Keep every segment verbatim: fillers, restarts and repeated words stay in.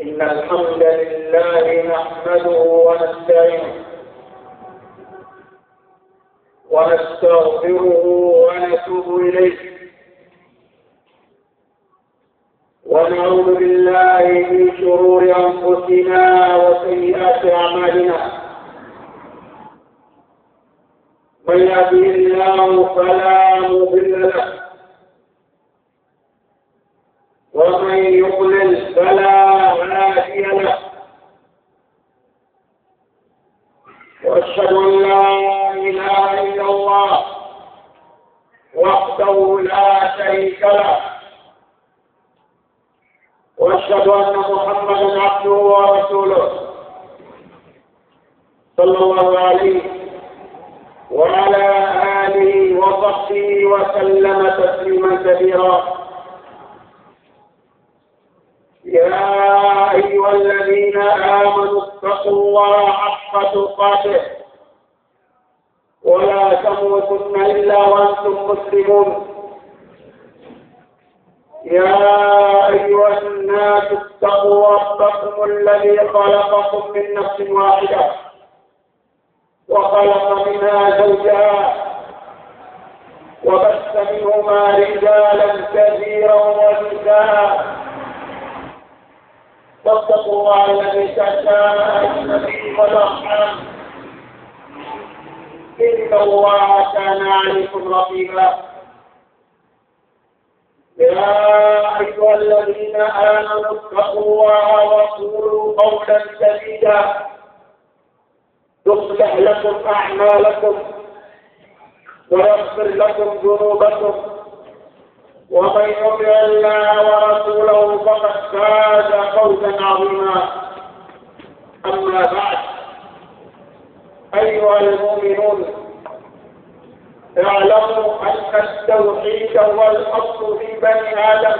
إن الحمد لله نحمده ونستعينه ونستغفره ونتوب إليه ونعوذ بالله من شرور أنفسنا وسيئات أعمالنا. من يهده الله فلا مضل له ومن يضلل فلا هادي له، واشهد ان لا اله الا الله وحده لا شريك له، واشهد ان محمدا عبده ورسوله صلى الله عليه وعلى اله وصحبه وسلم تسليما كثيرا. يا أيها الذين آمنوا اتقوا الله حق تقاته ولا تموتن إلا وأنتم مسلمون. يا أيها الناس اتقوا ربكم الذي خلقكم من نفس واحدة وخلق منها زوجها وبث منهما رجالا كثيرا ونساء، واتقوا الله الذي تساءلون به والارحام ان الله كان عليكم رقيبا. يا ايها الذين امنوا اتقوا الله وقولوا قولا سديدا يصلح لكم اعمالكم ويغفر لكم ذنوبكم، ومن يطع الله ورسوله فقد فاز فوزا عظيما. اما بعد، ايها المؤمنون، اعلموا ان التوحيد هو الاصل في بني ادم،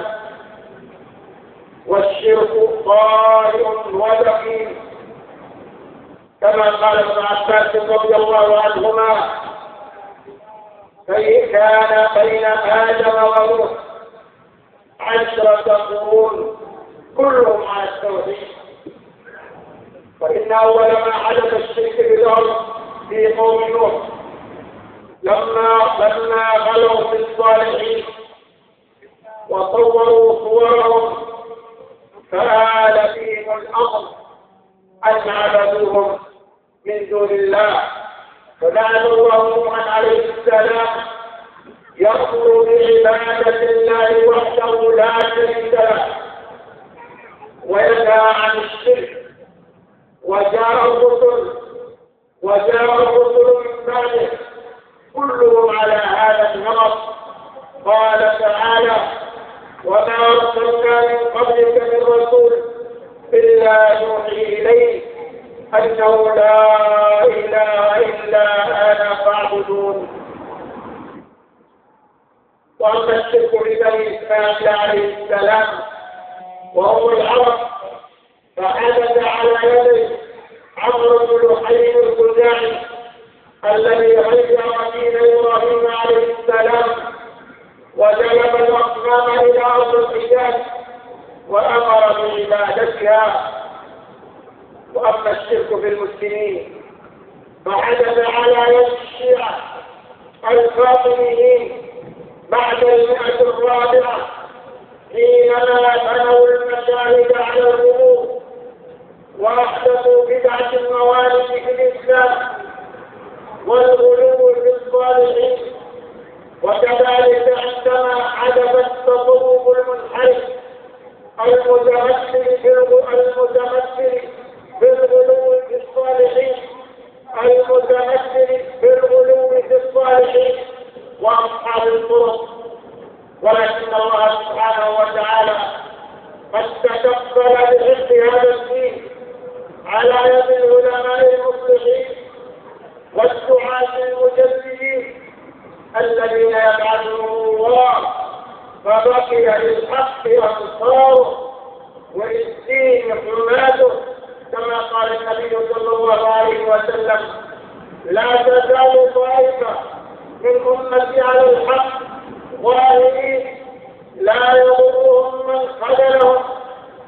والشرك طارئ ودخيل، كما قال ابن عباس رضي الله عنهما: كان بين آدم ونوح عشرة قرون كلهم على التوحيد. فإن أول ما حدث الشرك بالأرض في قوم نوح لما لما غلوا في الصالحين وصوروا صورهم فآل فيهم الأمر أن عبدوهم من دون الله، فلعن الله نوحا عليه السلام يأمر بعبادة الله وحده لا شريك له وينهى عن الشرك. وجاء الرسل وجاء الرسل من بعده كلهم على هذا النمط. قال تعالى: وما أرسلنا من قبلك من رسول إلا يوحي إليه أنه لا إله إلا أنا فاعبدون. وأما الشرك ببني إسماعيل عليه السلام وهو العرب فحدث على يد عمرو بن لحي الخزاعي الذي هجر دين إبراهيم عليه السلام وجلب الأصنام إلى أرض الحجاز وأمر بعبادتها. وأما الشرك بالمسلمين فحدث على يد الشيعة الفاطميين بعد المئة الرابعة حينما بنوا المشاهد على القبور وأحدثوا بدعة الموالد في الإسلام والغلو في الصالحين. وكذلك عندما حدث التصوف المنحرف المتمثل المتمثل بالغلو في الصالحين المتمثل بالغلو في الصالحين وأصحاب الطرق. ولكن الله سبحانه وتعالى قد تكفل بحفظ هذا الدين على يد العلماء المصلحين والدعاة المجددين الذين يبعثهم الله، فبقي للحق أنصاره وللدين حماته، كما قال النبي صلى الله عليه وسلم: لا تزال طائفة من أمتي على الحق ظاهرين لا يضرهم من خذلهم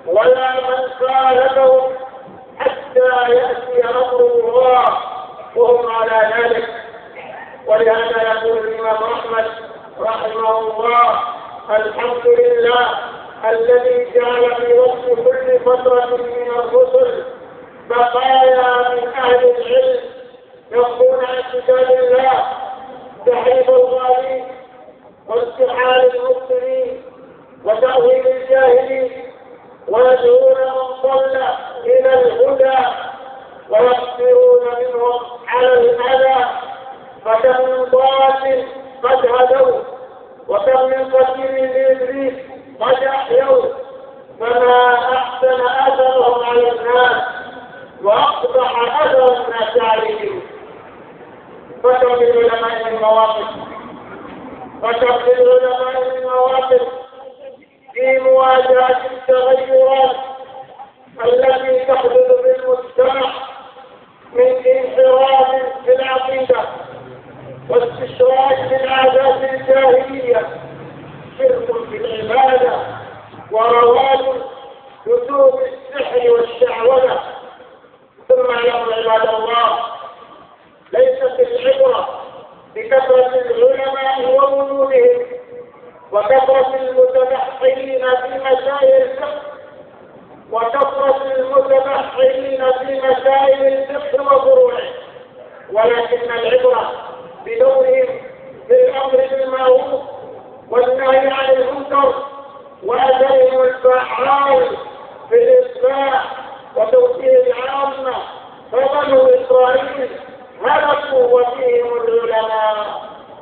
ولا من خالفهم حتى يأتي أمر الله وهم على ذلك. ولهذا يقول الإمام أحمد رحمه الله: الحمد لله الذي جعل في وقت كل فترة من الرسل بقايا من أهل العلم يقولون عن كتاب الله تحريف الغالين وارتحال المسلمين وتأويل الجاهلين، ويدعون من ضل إلى الهدى ويصبرون منهم على الأذى. فكم من ضال قد هدوا وكم من قتيل لإبليس قد أحيوا، فما أحسن أثرهم على الناس وأقبح أثر الناس عليهم. فكم للعلماء من مواقف فكم للعلماء من مواقف في مواجهة التغيرات التي تحدث بالمجتمع من انحراف في العقيدة واستشراك في العادات الجاهلية، شرك في العبادة، ورواج كتب السحر والشعوذة. ثم اعلموا عباد الله، ليست العبرة بكثرة العلماء ووجودهم وكثرة المتبحرين في مسائل الفقه وكثرة المتبحرين في مسائل الفقه وفروعه، ولكن العبرة بدورهم في الأمر بالمعروف والنهي عن المنكر وأثرهم الفعال في الإصلاح وتوجيه العامة. فبنو إسرائيل هلكوا وفيهم العلماء.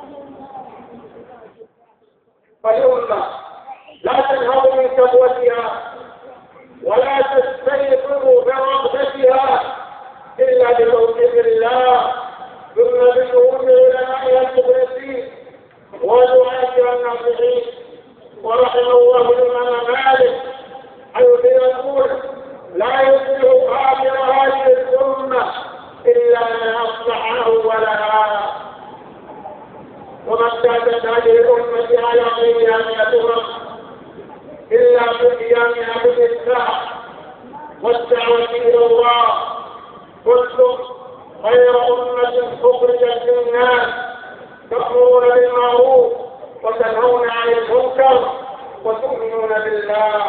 فالأمة لا تنهض من كبوتها ولا تستيقظ برغبتها إلا بتوفيق الله، ثم بشهود علمائها المخلصين ودعاتها الناصحين. ورحم الله الإمام مالك حيث يقول: لا يصلح آخر هذه الأمة إلا من أصلحه ولها. وما ازدادت هذه الأمة على قيامها تغرق إلا بقيامها بالإصلاح والدعوة إلى الله. كنتم خير أمة أخرجت للناس تأمرون بالمعروف وتنهون عن المنكر وتؤمنون بالله.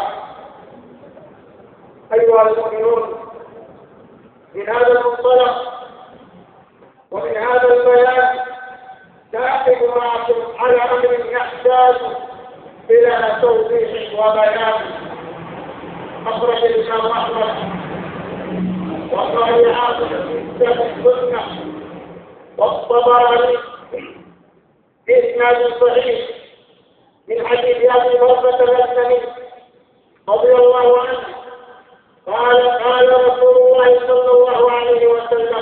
أيها المؤمنون، من هذا المنطلق ومن هذا البيان سأقف معكم على أمر يحتاج إلى توضيح وبيان. أخرج الإمام أحمد وصحيحات في كتاب السنة والطبراني بإسناد صحيح من حديث أبي بكر الأسلمي رضي الله عنه قال: قال رسول الله صلى الله عليه وسلم: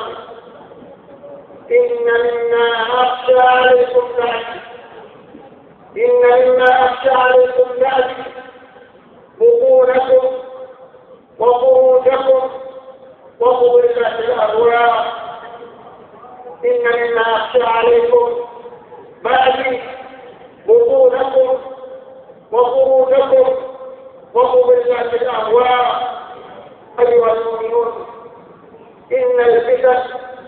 إن مما أخشى عليكم بعدي إن مما أخشى عليكم بعدي بطونكم وفروجكم وفضلة الأهواء. إن مما أخشى عليكم بعدي بطونكم وفروجكم وفضلة الأهواء. أيها المؤمنون، إن الفتن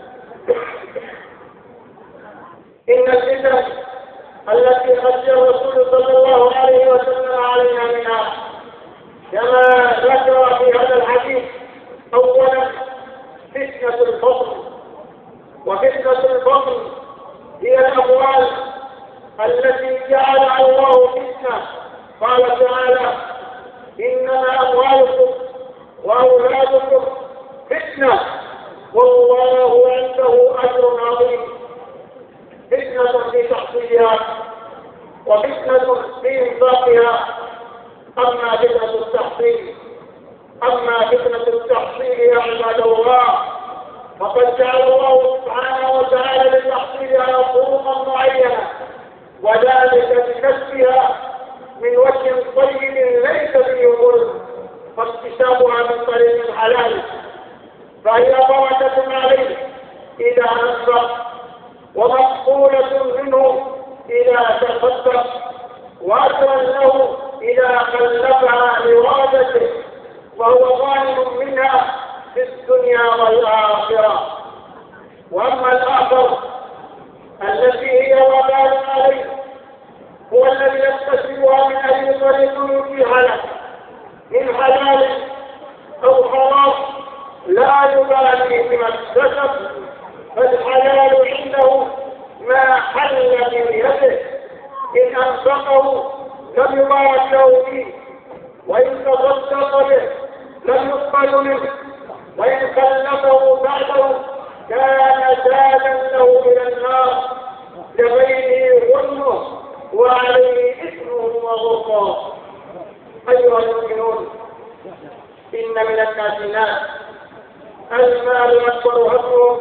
إن الفتن التي خشي الرسول صلى الله عليه وسلم علينا منها كما ذكر في هذا الحديث: أولا فتنة الفقر. وفتنة الفقر هي الأموال التي جعلها الله فتنة. قال تعالى: إنما أموالكم وأولادكم فتنة والله عنده أجر عظيم. فتنة في تحصيلها وفتنة في إنفاقها. أما فتنة التحصيل أما فتنة التحصيل يا عباد الله فقد جعل الله سبحانه وتعالى لتحصيلها طرقا معينة، وذلك بكسبها من وجه طيب ليس فيه ظلم، فاكتسابها من طريق حلال، فهي بركة عليه إذا أنفق، ومقبولة منه إذا تصدق، وأجرا له إذا خلفها لإرادته وهو غانم منها في الدنيا والآخرة. وأما الآخر التي هي وبال عليه هو الذي يكتسبها من أي طريق يتيح له من حلال أو حرام لا يبالي بما اكتسب، فالحلال عنده ما حل من يده، إن أنفقه لم يبارك له فيه، وإن تصدق به لم يقبل منه، وإن كلفه بعده كان زادا له إلى النار لغيره ظلمه وعليه إثمه وغرقه. أيها المؤمنون، إن من الناس ناس المال أكبر همهم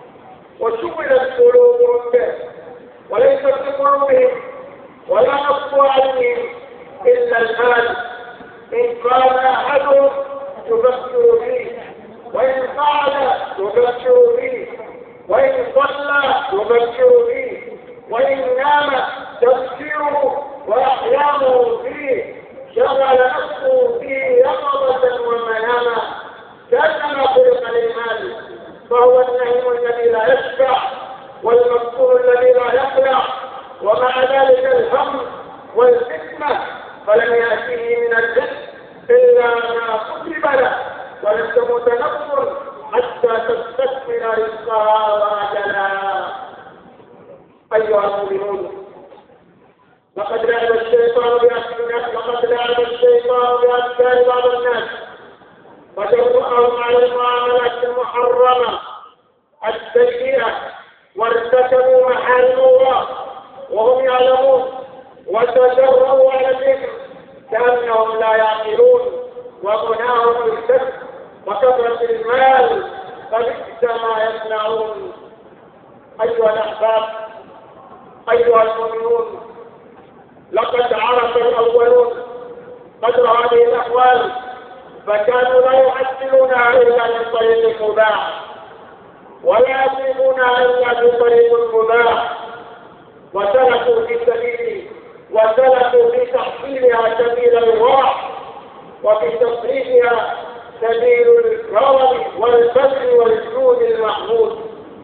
وشغلت قلوبهم به، وليس في قلوبهم ولا نصب عليهم إلا المال. إن قام أحدهم يفكر فيه، وإن قعد يفكر فيه، وإن صلى يفكر فيه، وإن نام تفكيره وأحلامه فيه، شغل نفسه فيه يقظة ومناما، كأنما خلق للمال. فهو النعيم الذي لا يشبع والمذكور الذي لا يخلع، ومع ذلك الهم والفتنة فلم يأتيه من الرزق إلا ما كتب له، ولم تمت نفس حتى تستكمل رزقها وأجلها. أيها المؤمنون، لقد لعب الشيطان بأفكار لقد لعب الشيطان بأفكار بعض الناس وجرأهم على المعاملات المحرمة السيئة، وارتكبوا محارم الله وهم يعلمون، وتجرؤوا على الإثم كأنهم لا يعقلون، وغناهم الكسب وكثرة المال فبئس ما يصنعون. أيها الأحباب، أيها المؤمنون، لقد عرف الأولون قدر هذه الأحوال، فكانوا لا يحصلونها إلا من طريق المباح، ولا يصيبونها إلا في طريق المباح، وسلكوا في سبيل وسلكوا في تحصيلها سبيل الراح، وفي تصريفها سبيل الكرم والبذل والجود المحمود.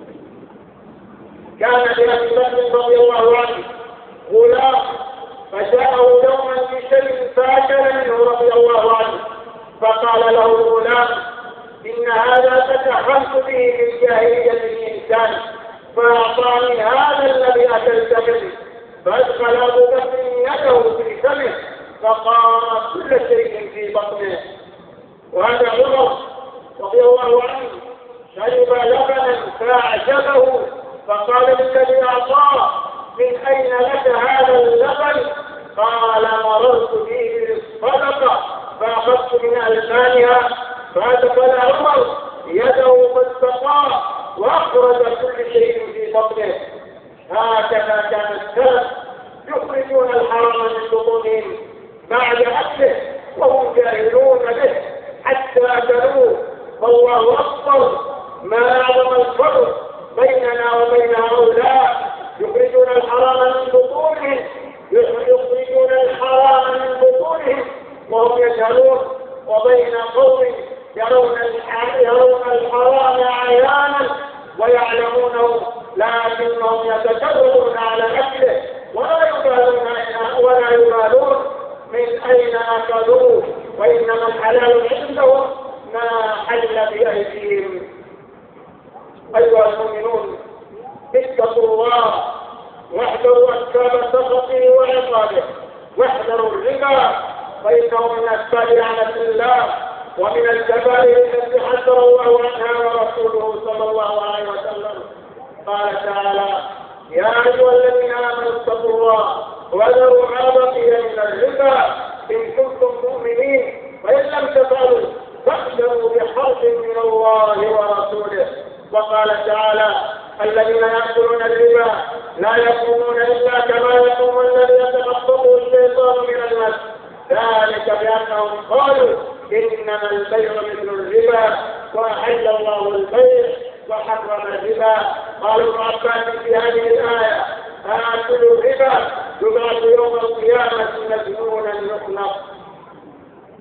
كان لأبي بكر رضي الله عنه غلام، فجاءه يوما بشيء فأكل منه رضي الله عنه، فقال له الغلام: إن هذا تكهنت به في الجاهلية الإنسان، فأعطاني هذا الذي أكلت منه. فأدخل أبو بكر يده في فمه فقام كل شيء في بطنه. وهذا عمر رضي الله عنه شرب لبنا فأعجبه، فقال للذي أعطاه: من أين لك هذا اللبن؟ قال: مررت به بالصدقة فأخذت من ألبانها. فأدخل عمر يده فاستقاه وأخرج كل شيء في بطنه. هكذا كان السلف يخرجون الحرام من بطونهم بعد أكله وهم جاهلون به حتى أكلوه. فالله أكبر، ما أعظم الفرق بيننا وبين هؤلاء يخرجون الحرام من بطونهم يخرجون الحرام من بطونهم وهم يجهلون، وبين قوم يرون يرون الحرام عيانا ويعلمونه لكنهم يتجرؤون على أكله ولا يبالون ولا يبالون من أين أكلوه، وإنما الحلال عندهم ما حل بأيديهم. أيها المؤمنون، اتقوا الله واحذروا أسباب سخطه وعقابه، واحذروا الربا فإنه من أسباب لعنة الله ومن الكبائر التي حذر الله عنها ورسوله صلى الله عليه وسلم. قال تعالى: يا أيها الذين آمنوا اتقوا الله وذروا ما بقي من الربا إن كنتم مؤمنين، فإن لم تفعلوا فاحذروا بحرب من الله ورسوله. وقال تعالى: الذين يأكلون الربا لا يقومون إلا كما يقوم الذي يتخبطه الشيطان من المس، ذلك بأنهم قالوا إنما البيع مثل الربا وأحل الله البيع وحرم الربا. قالوا ابن عباس في هذه الآية: آكل الربا يبعث يوم القيامة مجنونا يخلق.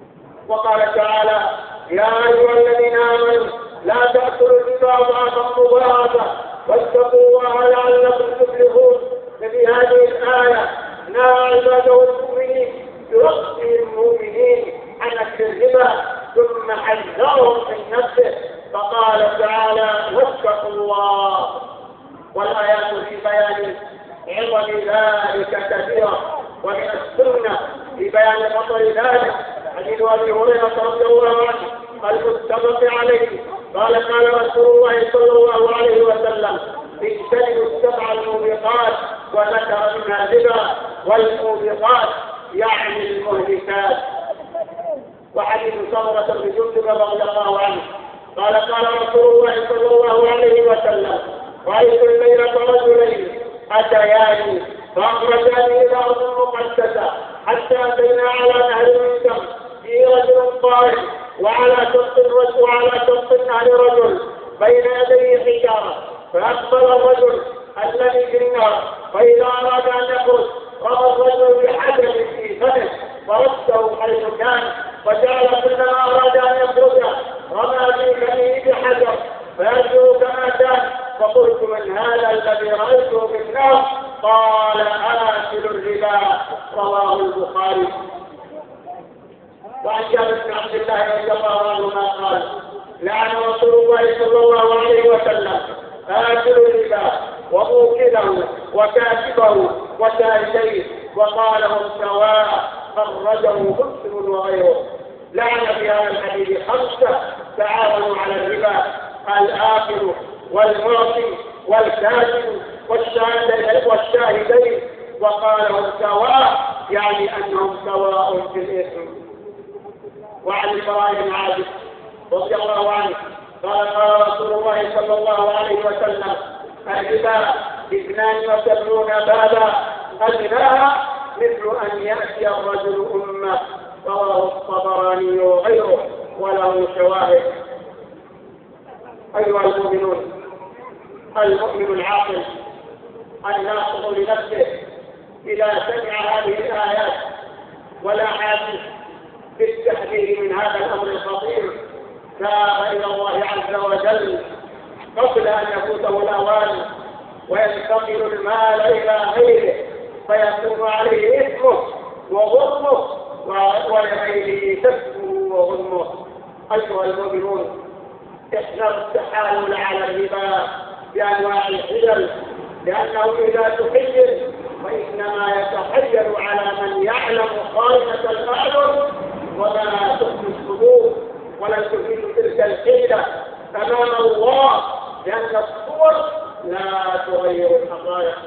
وقال تعالى: يا أيها الذين آمنوا لا تأكلوا الربا أضعافا مضاعفة واتقوا الله لعلكم تفلحون. ففي هذه الآية نهى عباده المؤمنين برقي المؤمنين عن أكل الربا، ثم حذرهم من نفسه فقال تعالى: واتقوا الله. والآيات في بيان عظم ذلك كثيرة، ومن السنة في بيان خطر ذلك حديث أبي هريرة رضي الله عنه المتفق عليه قال: قال رسول الله صلى الله عليه وسلم: اجتنبوا السبع الموبقات، وذكر منها الربا، والموبقات يعني المهلكات. وحديث سمرة بن جندب رضي الله عنه قال: قال رسول الله صلى الله عليه وسلم: رأيت الليلة رجلين أتياني فأخرجاني إلى أرض مقدسة حتى أتينا على نهر من دم فيه رجل طائف، وعلى شط الرجل وعلى شط النهر رجل بين يديه حجارة، فأقبل الرجل الذي في النار، فإذا أراد أن يخرج رمى الرجل بحجر في فمه فرده حيث كان، وجعل كلما أراد أن يخرج رمى في فمه بحجر فيرجع كما كان. فقلت: من هذا الذي رأيته في النار؟ قال: آكل الربا. رواه البخاري. وعن جابر بن عبد الله رضي الله عنهما قال: لعن رسول الله صلى الله عليه وسلم آكل الربا وموكله وكاتبه وشاهديه، وقال: هم سواء. خرجه مسلم وغيره. لعن في هذا الحديث خمسة تعاونوا على الربا: الآكل والمعطي والكاتب والشاهدين، وقال: هم سواء، يعني أنهم سواء في الإثم. وعن البراء بن عازب رضي الله عنه قال: قال رسول الله صلى الله عليه وسلم: الربا اثنان وسبعون بابا، أدناها مثل أن يأتي الرجل أمه. رواه الطبراني وغيره وله شواهد. أيها المؤمنون، المؤمن العاقل الناصح لنفسه إذا سمع هذه الآيات والأحاديث بالتحذير من هذا الأمر الخطير تاب إلى الله عز وجل قبل أن يفوته الأوان وينتقل المال إلى غيره فيكون عليه إثمه وظلمه ولغيره سفكه وظلمه. أيها المؤمنون، احذروا التحايل على الربا بأنواع الحجر، لأنه إذا تحجر فإنما يتحجر على من يعلم خائنة الأعين وما تخفي الصدور، ولن تفيد تلك الحيلة أمام الله، لأن الصور لا تغير الحقائق.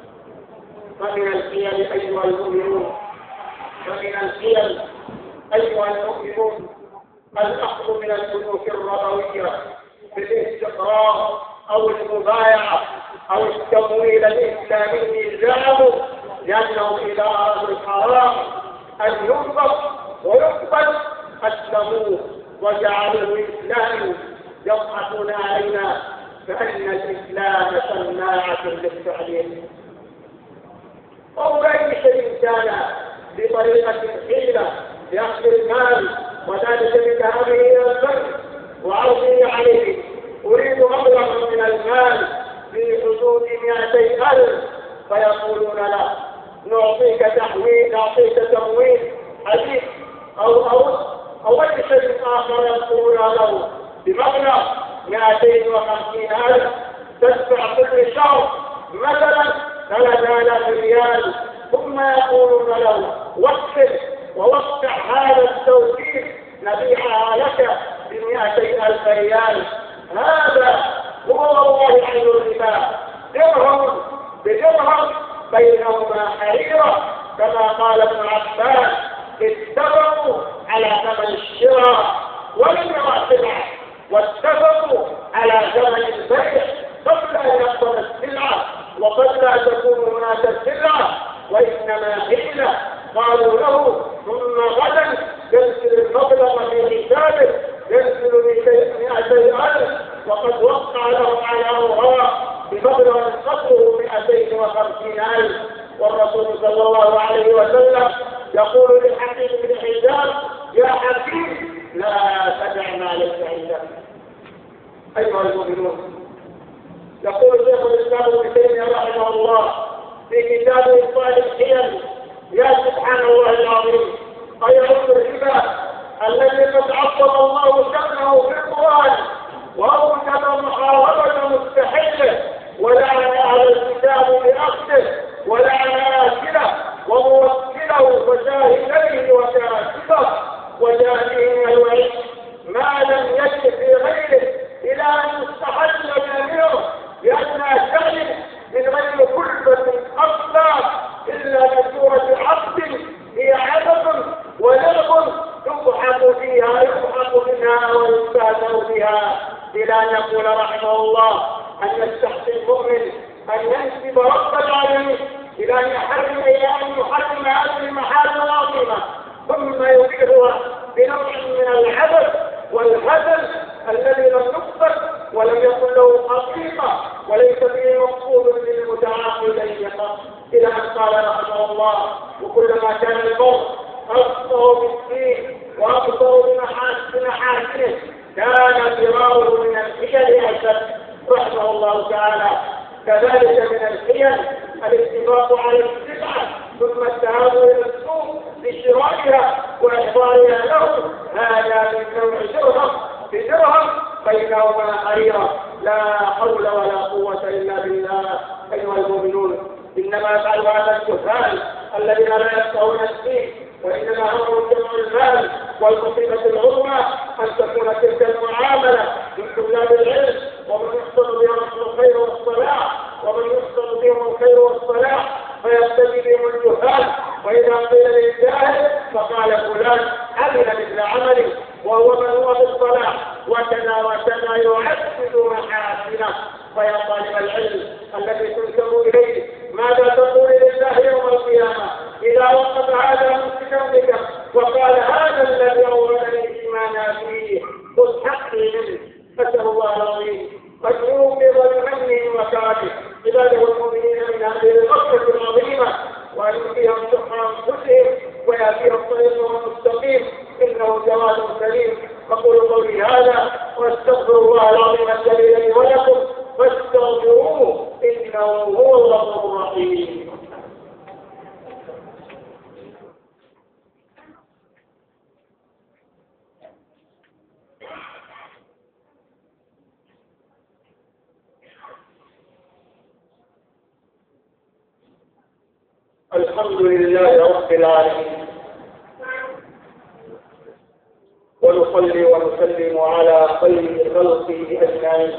فمن الحيل أيها المؤمنون فمن الحيل أيها المؤمنون الأخذ من البنوك الربوية بالاستقرار أو المبايعة أو التمويل الإسلامي زعموا، لأنهم إذا أرادوا الحرام أن ينفق ويقبل أسلموه وجعلوه إسلامي، يضحكون علينا فأن الإسلام سماعة للتعليم. أو أي شيء كان بطريقة حيلة لأخذ المال وذلك بذهابه إلى البر وعرضه عليه: أريد مبلغا من المال في حدود مئتي ألف، فيقولون له: نعطيك تحويل نعطيك تمويل حديث أو أو أو أي شيء آخر يقولون له بمبلغ مئتين وخمسين ألف، تدفع كل شهر مثلا ثلاثة آلاف ريال، ثم يقولون له: وقف ووقع هذا التوكيل نبيعها لك بمئتي ألف ريال. هذا هو والله عين الربا، درهم بدرهم بينهما حريرة، كما قال ابن عباس: اتفقوا على ثمن الشراء ولم يرى سلعة، واتفقوا على ثمن البيع قبل أن يقبل السلعة، وقد لا تكون هناك السلعة وإنما حيلة. قالوا له: ثم غدا ينزل المبلغ في حسابه، ينزل بمئتي ألف، وقد وقع له على أوراق بمبلغ قدره مئتين وخمسين ألف. والرسول صلى الله عليه وسلم يقول للحكيم بن حزام: يا حكيم لا تدع ما ليس عندك. أيها المؤمنون، يقول شيخ الإسلام ابن تيمية رحمه الله في كتابه إبطال الحيل: يا سبحان الله العظيم، أيعود الربا الذي قد عظم الله شأنه في القرآن وأوجب محاربة مستحيلة ولعن أهل الكتاب بأخذه ولعن آكله وموكله وشاهديه وكاتبه وجاهده من الوعيد ما لم يجد في غيره إلى أن يستحل جميعه لأنها شأن من غير كلفة أصلا إلا بصورة عبد هي عبث ولعب يضحك فيها يضحك منها ويستهزأ بها، إلى أن يقول رحمه الله أن يستحسن المؤمن أن ينسب رب العالمين إلى أن يحرم إلى أن يحرم هذه المحارم العظيمة ثم يبيعها بنوع من العبث والهزل الذي لم يقصد ولم يكن له حقيقة وليس به مقصود للمتعاقدين فقط، إلى أن قال رحمه الله: وكلما كان الموت أبصر بالدين وأبصر بمحاسنه كان فراره من الحيل أشد، رحمه الله تعالى. كذلك من الحيل الاتفاق على السلعة ثم الذهاب إلى السوق لشرائها وإحضارها له، هذا من نوع درهم بدرهم بينهما حريرة، لا حول ولا قوة إلا بالله. أيها المؤمنون، إنما يفعل هذا الجهال الذين لا يفقهون الدين، وإنما همهم جمع المال، والمصيبة العظمى أن تكون تلك المعاملة من طلاب العلم ومن يحصل بهم الخير والصلاح ومن يحصل بهم الخير والصلاح فيبتدي بهم الجهال، وإذا قيل للجاهل فقال فلان عمل مثل عمله وهو من هو بالصلاح وكذا وكذا يعدد محاسنه. فيا طالب العلم الذي تنسب إليه ماذا تقول لله يوم القيامة إذا وقف هذا ممسكا بك وقال هذا الذي أوردني فيما فيه خذ حقي منه؟ أسأل الله العظيم أن يوقظ بمنه وكرمه عباده المؤمنين من هذه الغفلة العظيمة، وأن يؤتيهم شح أنفسهم ويأتيهم طريق المستقيم، إنه جواد كريم. أقول قولي هذا وأستغفر الله العظيم الجليل لي ولكم فاستغفروه إنه هو الغفور الرحيم. الحمد لله رب العالمين، ونصلي ونسلم على خير خلقه أجمعين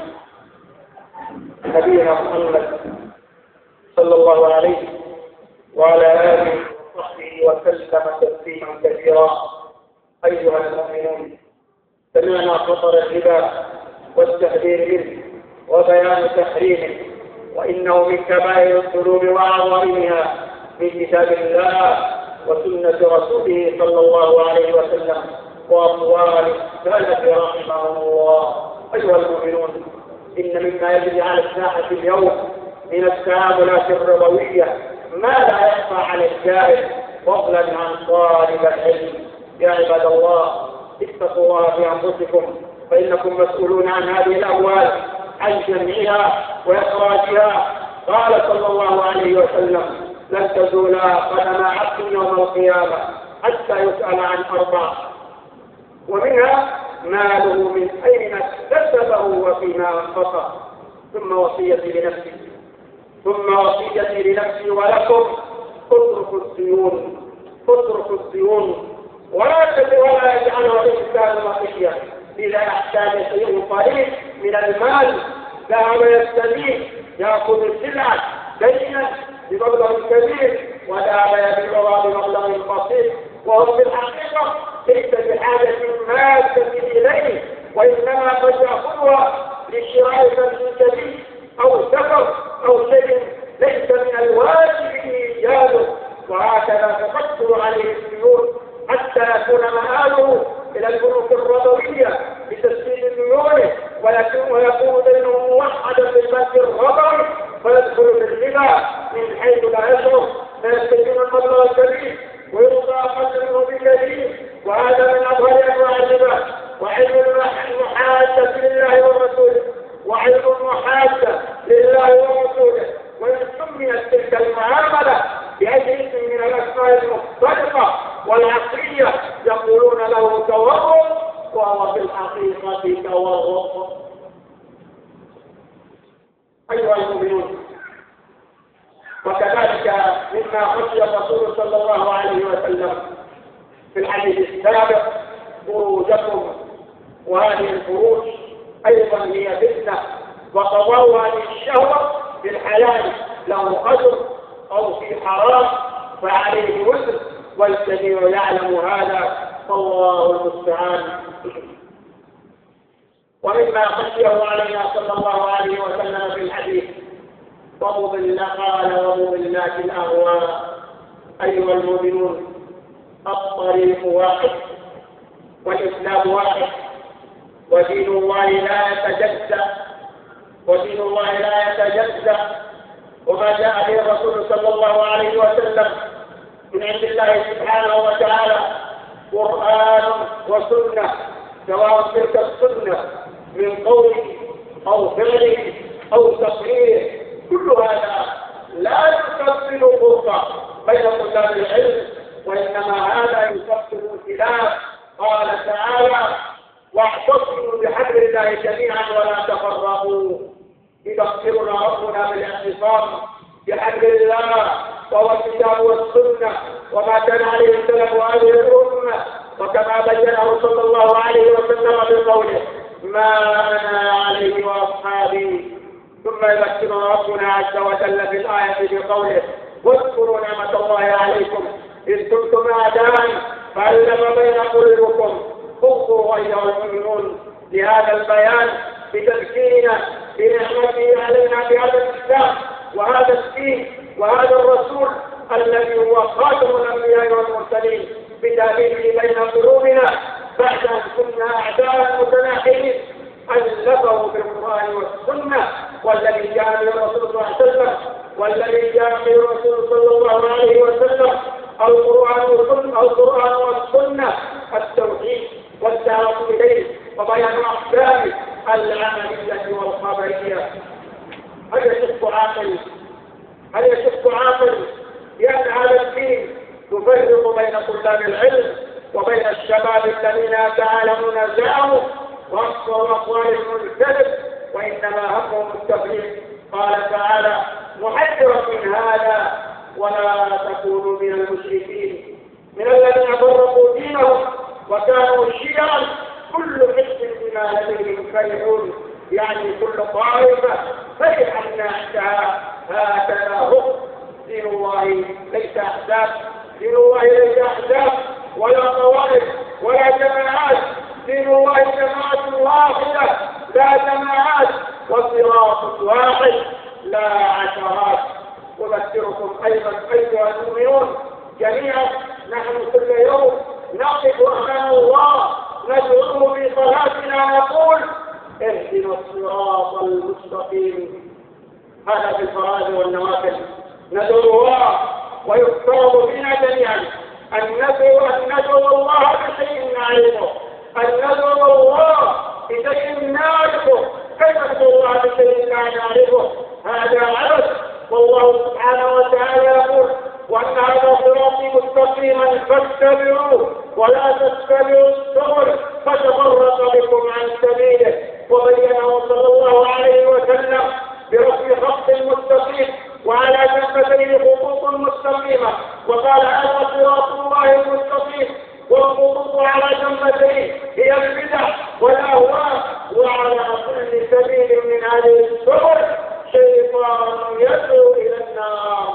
نبينا محمد صلى الله عليه وعلى آله وصحبه وسلم تسليما كثيرا. أيها المؤمنون، سمعنا خطر الربا والتحذير منه وبيان تحريمه، وإنه من كبائر الذنوب وأعظمها من كتاب الله وسنة رسوله صلى الله عليه وسلم وأقوال السلف رحمهم الله. أيها المؤمنون، إن مما يجري على الساحة اليوم من التعاملات الربوية ما لا يخفى على الجاهل فضلا عن طالب العلم. يا عباد الله، اتقوا الله في أنفسكم، فإنكم مسؤولون عن هذه الأموال، عن جمعها وإخراجها. قال صلى الله عليه وسلم: لن تزول قدم عبد يوم القيامة حتى يسأل عن أربع، ومنها ماله من أين اكتسبه وفيما أنفقه، ثم وصيتي لنفسي ثم وصيتي لنفسي ولكم: اتركوا الديون اتركوا الديون ولا ولا يجعلها الإنسان مطية إذا احتاج شيء قليل من المال ذهب يستدين يأخذ السلعة دينا بمبلغ كبير وذهب يبيعها بمبلغ بسيط، وهم في الحقيقة ليس بحاجة ماسة إليه، وإنما قد يأخذها لشراء ثمن جديد أو سفر أو شيء ليس من الواجب إيجاده، وهكذا تقدر عليه الديون حتى يكون مآله إلى البنوك الربوية بتسديد ديونه، ولكن ويكون دينه موحدا بالبنك الربوي فيدخل في الربا من حيث لا يشعر، فيستدين المبلغ الكبير ويرضى قدره بكثير وهذا من أظهر أنواع الربا. وعلم المحادة لله ورسوله، وعلم المحادة لله ورسوله. وإن سميت تلك المعاملة بأي اسم من الأسماء المختلفة والعقلية يقولون له تورط، وهو في الحقيقة تورط. أيها المؤمنون، وكذلك مما خشي الرسول صلى الله عليه وسلم في الحديث السابق فروجكم، وهذه الفروج أيضا هي فتنة، وقضاؤها للشهوة في الحلال له أجر أو في حرام فعليه وزر، والجميع يعلم هذا، فالله المستعان. ومما خشيه علينا صلى الله عليه وسلم في الحديث ومضل قال ومضلات الأهواء. أيها المؤمنون، الطريق واحد والإسلام واحد، ودين الله لا يتجزأ، ودين الله لا يتجزأ. وما جاء به الرسول صلى الله عليه وسلم من عند الله سبحانه وتعالى قرآن وسنة، سواء تلك السنة من قوله أو فعله أو تقريره، كل هذا لا يفصل فرقة بين طلاب العلم، وإنما هذا يفصل خلاف. قال تعالى: واعتصموا بحبل الله جميعا ولا تفرقوا. يذكرنا ربنا بالاعتصام بحبل الله وهو الكتاب والسنة وما كان عليه سلف هذه الأمة، وكما بينه صلى الله عليه وسلم بقوله: ما أنا عليه وأصحابي. ثم يذكرنا ربنا عز وجل في الآية بقوله: واذكروا نعمة الله عليكم إذ كنتم أعداء فألف بين قلوبكم. خذوا أيها المؤمنون لهذا البيان بتذكيرنا بنعمته علينا بهذا الإسلام وهذا الدين وهذا الرسول الذي هو خاتم الأنبياء والمرسلين، بتأليفه بين قلوبنا بعد أن كنا أعداء متناحرين، ألفه بالقرآن والسنة، والذي جاء به الرسول صلى الله عليه وسلم والذي جاء به الرسول صلى الله عليه وسلم القرآن والسنة القرآن والسنة التوحيد والدعوة إليه وبيان أحكامه العملية والخبرية. هل يشق عاقل هل يشق عاقل بأن هذا الدين يفرق بين طلاب العلم وبين الشباب الذين يتعلمون زعموا وأكثر أقوال المنكذب، وإنما همهم التفريق؟ قال تعالى محذرا من هذا: ولا تكونوا من المشركين من الذين فرقوا دينهم وكانوا شيعا كل حزب بما لديهم فرحون، يعني كل طائفة فرح من عندها. هكذا هو دين الله، ليس أحزاب، دين الله ليس أحزاب ولا طوائف ولا جماعات، دين الله جماعة واحدة لا جماعات، وصراط واحد لا عشرات. أذكركم أيضا أيها المؤمنون جميعا، نحن كل يوم نقف أمام الله ندعوه في صلاتنا نقول: اهدنا الصراط المستقيم. هذا في الفرائض والنوافل ندعو الله، ويفترض فينا جميعا أن ندعو أن ندعو الله بشيء نعرفه، أن ندعو الله بشيء نعرفه. كيف ندعو الله بشيء لا نعرفه؟ هذا عبث. والله سبحانه وتعالى يقول: وأن هذا صراطي مستقيما فاتبعوه ولا تتبعوا السبل فتفرق بكم عن سبيله. وبينه صلى الله عليه وسلم برسم خط مستقيم وعلى جنبتيه خطوط مستقيمة، وقال: هذا صراط الله المستقيم، والخطوط على جنبتيه هي البدع والأهواء، وعلى كل سبيل من هذه السبل شيطان يدعو إلى النار.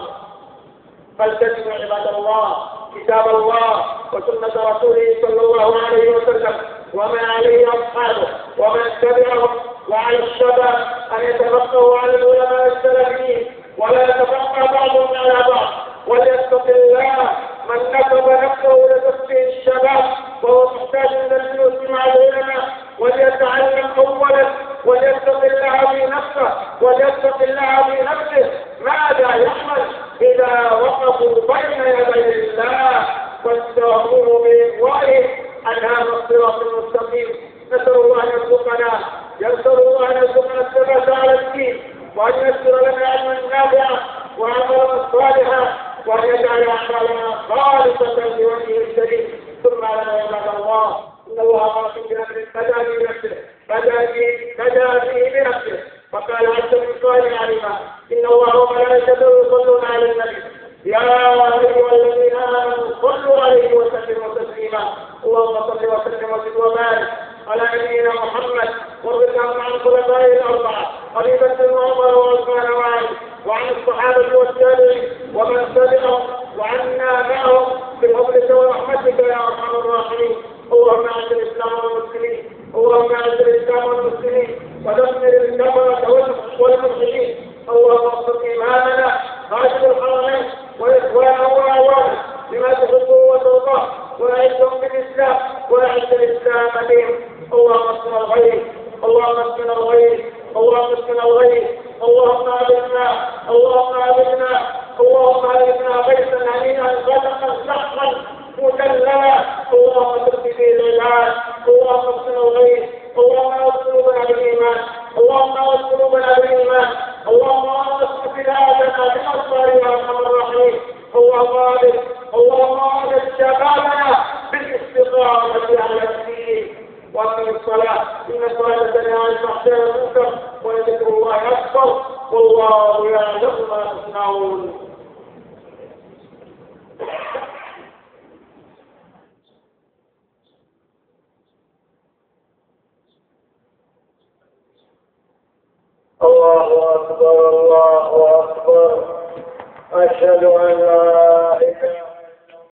فالتزموا عباد الله كتاب الله وسنة رسوله صلى الله عليه وسلم وما عليه أصحابه ومن تبعهم، وعلى الشباب أن يتفقهوا على العلماء السلفيين ولا يتفقه بعضهم على بعض، وليتق الله من نسب نفسه لتفقه الشباب وهو محتاج إلى الجلوس مع العلماء، وليتعلم أولا وليتق الله في نفسه وليتق الله في نفسه ماذا يعمل إذا وقفوا بين يدي الله واستغفروا بإغوائهم عن هذا الصراط المستقيم. نسأل الله أن يرزقنا يسأل الله أن يرزقنا الثبات على الدين، وأن يسر لنا علما نافعا وعملا صالحا، وأن يجعل أعمالنا خالصة لوجهه الكريم. ثم على يا عباد الله، إن الله غافر بأمر بدا بنفسه بدا فيه بنفسه، فقال عز من قائل علما إن الله وملائكته يصلون على النبي يا أيها الذين آمنوا صلوا عليه وسلموا تسليما. اللهم صل وسلم وزد وبارك على نبينا محمد، وارض اللهم عن الخلفاء الأربعة أبي بكر وعمر وعثمان وعلي، وعن الصحابة والتابعين ومن تبعهم، وعنا معهم بفضلك ورحمتك يا أرحم الراحمين. اللهم أعز الإسلام والمسلمين، اللهم أعز الإسلام والمسلمين ودمر الكفرة والملحدين. اللهم اغفر إمامنا خاشد الحرمين وإخوانه وأعوانه بما تحبه وترضاه، وأعزهم بالإسلام وأعز الإسلام بهم. اللهم اسقنا الغيث، اللهم اسقنا الغيث، اللهم اسقنا الغيث، اللهم أغثنا، اللهم أغثنا، اللهم أغثنا غيثا هنيئا غدقا سحقا مدللا. اللهم ترك به العباد، اللهم اسقنا الغيث، اللهم اغث قلوبنا بالإيمان، اللهم اغث قلوبنا بالإيمان، اللهم اغث بلادنا بالأبصار يا أرحم الراحمين. اللهم اغث اللهم اغث شبابنا بالاستقامة على الدين وأقم الصلاة، إن الصلاة تنهى عن الفحشاء والمنكر ولذكر الله أكبر، والله يعلم ما تصنعون. الله أكبر الله أكبر. أشهد أن لا إله